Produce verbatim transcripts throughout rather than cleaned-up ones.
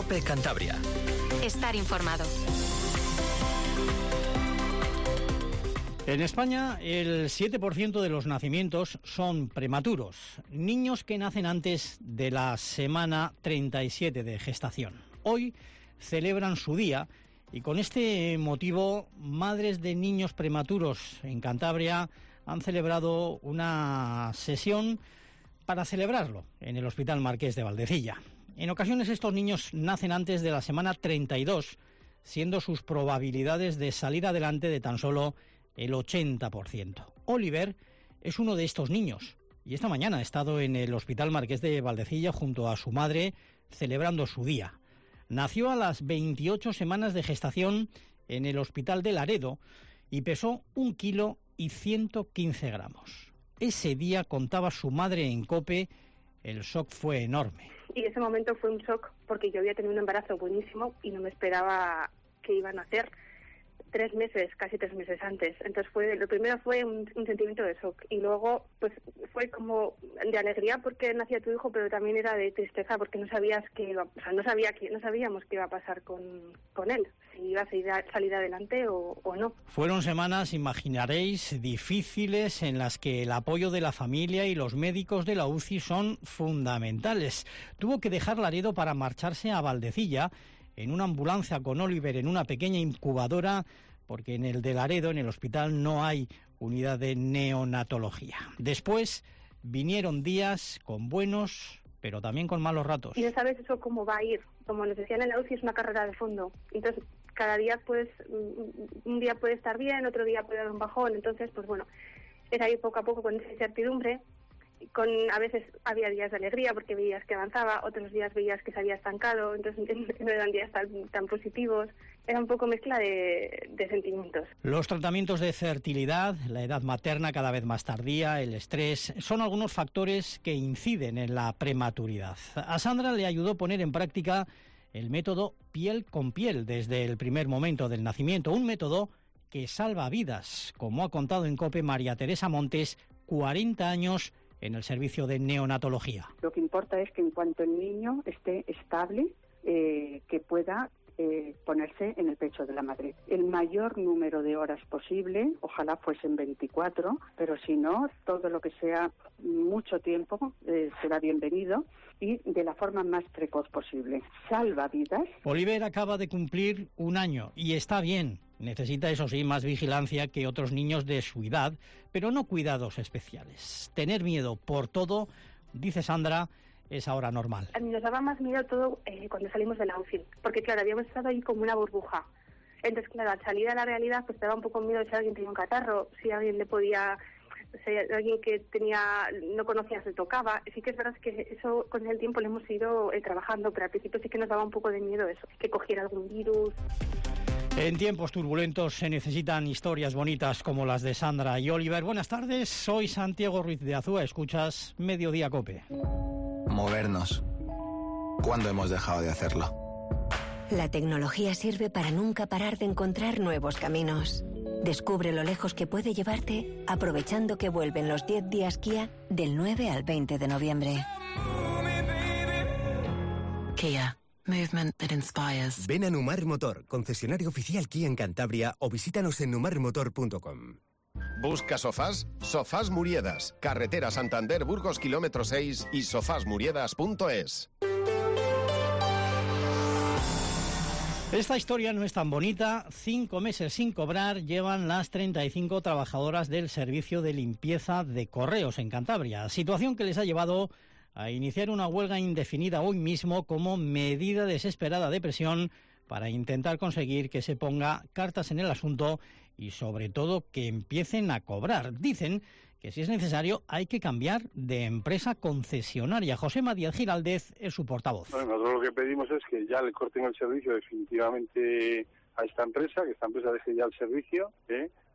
COPE Cantabria. Estar informado. En España, el siete por ciento de los nacimientos son prematuros, niños que nacen antes de la semana treinta y siete de gestación. Hoy celebran su día y con este motivo, madres de niños prematuros en Cantabria han celebrado una sesión para celebrarlo en el Hospital Marqués de Valdecilla. En ocasiones estos niños nacen antes de la semana treinta y dos, siendo sus probabilidades de salir adelante de tan solo el ochenta por ciento. Oliver es uno de estos niños y esta mañana ha estado en el Hospital Marqués de Valdecilla junto a su madre celebrando su día. Nació a las veintiocho semanas de gestación en el Hospital de Laredo y pesó un kilo y ciento quince gramos. Ese día, contaba su madre en COPE, el shock fue enorme. Y ese momento fue un shock porque yo había tenido un embarazo buenísimo y no me esperaba que iban a hacer tres meses, casi tres meses antes. Entonces fue, lo primero fue un, un sentimiento de shock y luego pues fue como de alegría porque nacía tu hijo, pero también era de tristeza porque no sabías que iba, o sea, no sabía que no sabíamos qué iba a pasar con, con él, si iba a salir, salir adelante o, o no. Fueron semanas, imaginaréis, difíciles en las que el apoyo de la familia y los médicos de la U C I son fundamentales. Tuvo que dejar Laredo para marcharse a Valdecilla en una ambulancia con Oliver en una pequeña incubadora, porque en el de Laredo, en el hospital, no hay unidad de neonatología. Después vinieron días con buenos, pero también con malos ratos. Y no sabes eso cómo va a ir. Como nos decían en la U C I, es una carrera de fondo. Entonces, cada día, pues, un día puede estar bien, otro día puede dar un bajón. Entonces, pues bueno, era ir poco a poco con esa incertidumbre. Con, a veces había días de alegría porque veías que avanzaba, otros días veías que se había estancado, entonces no eran días tan, tan positivos. Era un poco mezcla de, de sentimientos. Los tratamientos de fertilidad, la edad materna cada vez más tardía, el estrés, son algunos factores que inciden en la prematuridad. A Sandra le ayudó a poner en práctica el método piel con piel desde el primer momento del nacimiento, un método que salva vidas, como ha contado en COPE María Teresa Montes, cuarenta años en el servicio de neonatología. Lo que importa es que en cuanto el niño esté estable, eh, que pueda eh, ponerse en el pecho de la madre. El mayor número de horas posible, ojalá fuesen veinticuatro, pero si no, todo lo que sea mucho tiempo eh, será bienvenido y de la forma más precoz posible. Salva vidas. Oliver acaba de cumplir un año y está bien. Necesita, eso sí, más vigilancia que otros niños de su edad, pero no cuidados especiales. Tener miedo por todo, dice Sandra, es ahora normal. A mí nos daba más miedo todo eh, cuando salimos de la U C I, porque claro, habíamos estado ahí como una burbuja. Entonces, claro, al salir a la realidad, pues te daba un poco miedo si alguien tenía un catarro, si alguien le podía, si alguien que tenía no conocías le tocaba. Sí que es verdad que eso con el tiempo lo hemos ido eh, trabajando, pero al principio sí que nos daba un poco de miedo eso, que cogiera algún virus. En tiempos turbulentos se necesitan historias bonitas como las de Sandra y Oliver. Buenas tardes, soy Santiago Ruiz de Azúa, escuchas Mediodía COPE. Movernos. ¿Cuándo hemos dejado de hacerlo? La tecnología sirve para nunca parar de encontrar nuevos caminos. Descubre lo lejos que puede llevarte aprovechando que vuelven los diez días Kia del nueve al veinte de noviembre. Kia. Movement that inspires. Ven a Numar Motor, concesionario oficial Kia en Cantabria, o visítanos en numar motor punto com. ¿Busca sofás? Sofás Muriedas. Carretera Santander Burgos kilómetro seis y sofás muriedas punto es. Esta historia no es tan bonita. Cinco meses sin cobrar llevan las treinta y cinco trabajadoras del servicio de limpieza de correos en Cantabria. Situación que les ha llevado a iniciar una huelga indefinida hoy mismo como medida desesperada de presión para intentar conseguir que se ponga cartas en el asunto y sobre todo que empiecen a cobrar. Dicen que si es necesario hay que cambiar de empresa concesionaria. José Díaz Giraldez es su portavoz. Bueno, nosotros lo que pedimos es que ya le corten el servicio definitivamente a esta empresa, que esta empresa deje ya el servicio, ¿eh?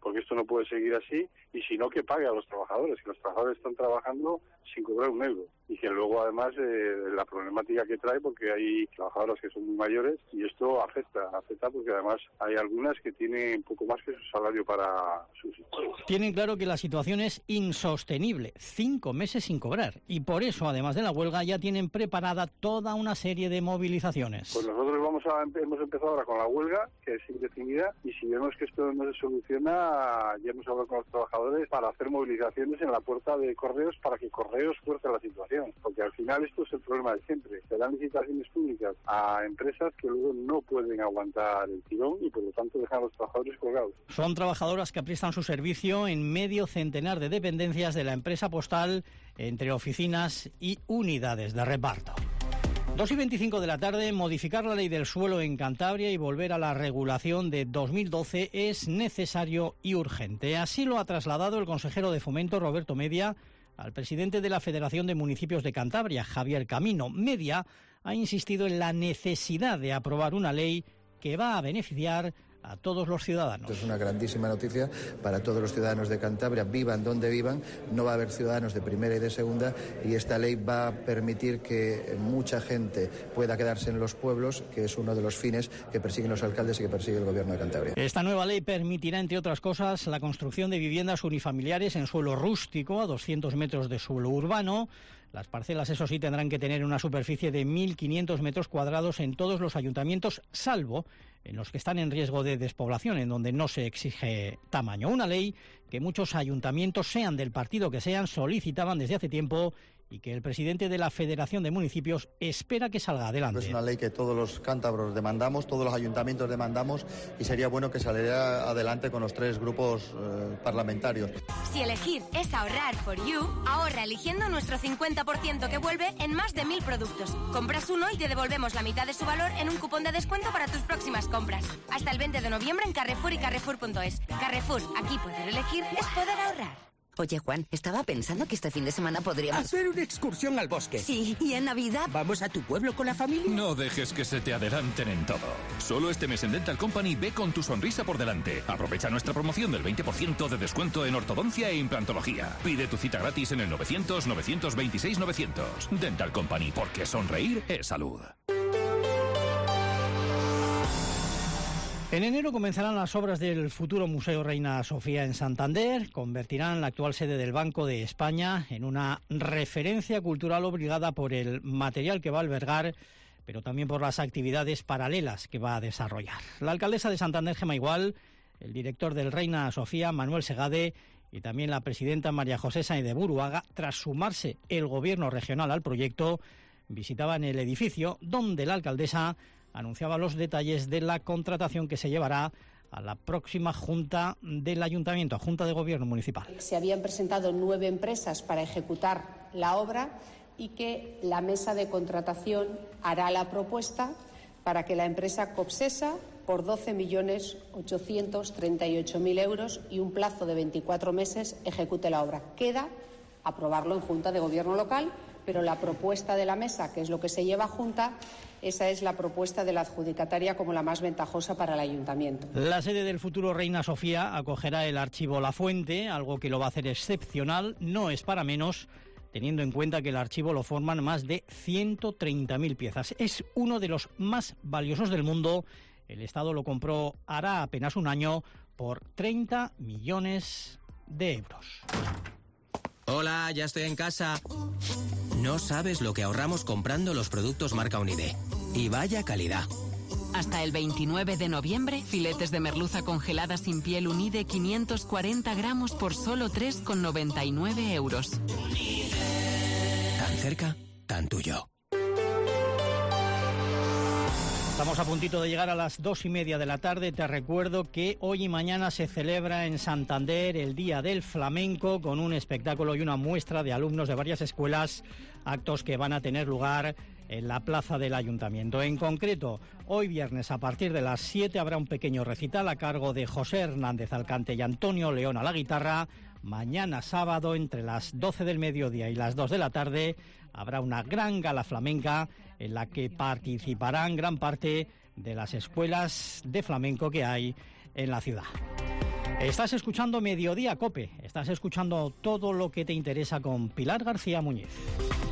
porque esto no puede seguir así, y si no, que pague a los trabajadores, que los trabajadores están trabajando sin cobrar un euro, y que luego además eh, la problemática que trae, porque hay trabajadoras que son muy mayores, y esto afecta, afecta porque además hay algunas que tienen poco más que su salario para subsistir. Tienen claro que la situación es insostenible, cinco meses sin cobrar, y por eso, además de la huelga, ya tienen preparada toda una serie de movilizaciones. Pues nosotros vamos a, hemos empezado ahora con la huelga, que es indefinida, y si vemos que esto no se soluciona, ya hemos hablado con los trabajadores para hacer movilizaciones en la puerta de Correos para que Correos fuerce la situación, porque al final esto es el problema de siempre. Se dan licitaciones públicas a empresas que luego no pueden aguantar el tirón y por lo tanto dejan a los trabajadores colgados. Son trabajadoras que prestan su servicio en medio centenar de dependencias de la empresa postal, entre oficinas y unidades de reparto. dos y veinticinco de la tarde, modificar la ley del suelo en Cantabria y volver a la regulación de dos mil doce es necesario y urgente. Así lo ha trasladado el consejero de Fomento, Roberto Media, al presidente de la Federación de Municipios de Cantabria, Javier Camino. Media ha insistido en la necesidad de aprobar una ley que va a beneficiar a todos los ciudadanos. Es una grandísima noticia para todos los ciudadanos de Cantabria, vivan donde vivan, no va a haber ciudadanos de primera y de segunda, y esta ley va a permitir que mucha gente pueda quedarse en los pueblos, que es uno de los fines que persiguen los alcaldes y que persigue el gobierno de Cantabria. Esta nueva ley permitirá, entre otras cosas, la construcción de viviendas unifamiliares en suelo rústico a doscientos metros de suelo urbano. Las parcelas, eso sí, tendrán que tener una superficie de mil quinientos metros cuadrados en todos los ayuntamientos, salvo en los que están en riesgo de despoblación, en donde no se exige tamaño. Una ley que muchos ayuntamientos, sean del partido que sean, solicitaban desde hace tiempo y que el presidente de la Federación de Municipios espera que salga adelante. Es una ley que todos los cántabros demandamos, todos los ayuntamientos demandamos, y sería bueno que saliera adelante con los tres grupos eh, parlamentarios. Si elegir es ahorrar for you, ahorra eligiendo nuestro cincuenta por ciento que vuelve en más de mil productos. Compras uno y te devolvemos la mitad de su valor en un cupón de descuento para tus próximas compras. Hasta el veinte de noviembre en Carrefour y Carrefour punto es. Carrefour, aquí poder elegir es poder ahorrar. Oye, Juan, estaba pensando que este fin de semana podríamos... hacer una excursión al bosque. Sí, ¿y en Navidad? ¿Vamos a tu pueblo con la familia? No dejes que se te adelanten en todo. Solo este mes en Dental Company ve con tu sonrisa por delante. Aprovecha nuestra promoción del veinte por ciento de descuento en ortodoncia e implantología. Pide tu cita gratis en el novecientos, novecientos veintiséis, novecientos. Dental Company, porque sonreír es salud. En enero comenzarán las obras del futuro Museo Reina Sofía en Santander. Convertirán la actual sede del Banco de España en una referencia cultural obligada por el material que va a albergar, pero también por las actividades paralelas que va a desarrollar. La alcaldesa de Santander, Gemma Igual, el director del Reina Sofía, Manuel Segade, y también la presidenta María José Sainz de Buruaga, tras sumarse el gobierno regional al proyecto, visitaban el edificio donde la alcaldesa anunciaba los detalles de la contratación que se llevará a la próxima Junta del Ayuntamiento, a Junta de Gobierno Municipal. Se habían presentado nueve empresas para ejecutar la obra y que la mesa de contratación hará la propuesta para que la empresa Copsesa, por doce millones ochocientos treinta y ocho mil euros y un plazo de veinticuatro meses, ejecute la obra. Queda aprobarlo en Junta de Gobierno local, pero la propuesta de la mesa, que es lo que se lleva a Junta, esa es la propuesta de la adjudicataria como la más ventajosa para el Ayuntamiento. La sede del futuro Reina Sofía acogerá el archivo La Fuente, algo que lo va a hacer excepcional, no es para menos, teniendo en cuenta que el archivo lo forman más de ciento treinta mil piezas. Es uno de los más valiosos del mundo. El Estado lo compró hará apenas un año por treinta millones de euros. Hola, ya estoy en casa. No sabes lo que ahorramos comprando los productos marca Unide. Y vaya calidad. Hasta el veintinueve de noviembre, filetes de merluza congelada sin piel Unide quinientos cuarenta gramos por solo tres con noventa y nueve euros. Tan cerca, tan tuyo. Estamos a puntito de llegar a las dos y media de la tarde. Te recuerdo que hoy y mañana se celebra en Santander el Día del Flamenco, con un espectáculo y una muestra de alumnos de varias escuelas, actos que van a tener lugar en la plaza del Ayuntamiento. En concreto, hoy viernes a partir de las siete habrá un pequeño recital a cargo de José Hernández Alcante y Antonio León a la guitarra. Mañana sábado, entre las doce del mediodía y las dos de la tarde, habrá una gran gala flamenca en la que participarán gran parte de las escuelas de flamenco que hay en la ciudad. Estás escuchando Mediodía COPE, estás escuchando todo lo que te interesa con Pilar García Muñiz.